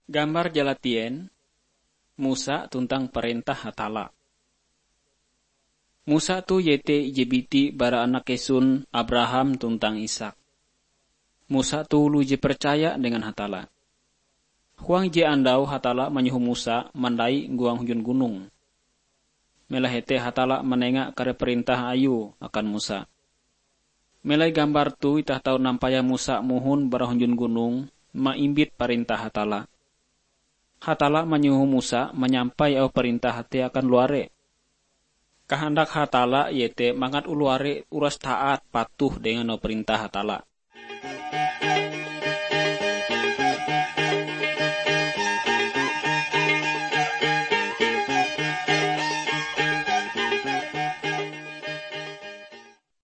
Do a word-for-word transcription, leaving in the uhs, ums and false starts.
Gambar jalatien, Musa tentang perintah hatala. Musa tu yete jebiti bara anak kesun Abraham tentang Ishak. Musa tu lu je percaya dengan hatala. Huang je andau hatala menyuhu Musa mandai guang hujun gunung. Melahete hatala menengak kare perintah ayu akan Musa. Melai gambar tu itah tau nampaya Musa muhun bara hujun gunung maimbit perintah hatala. Hatala menyuhu Musa menyampai au perintah hati akan luare. Kehendak hatala yete mangat uluare uras taat patuh dengan au perintah hatala.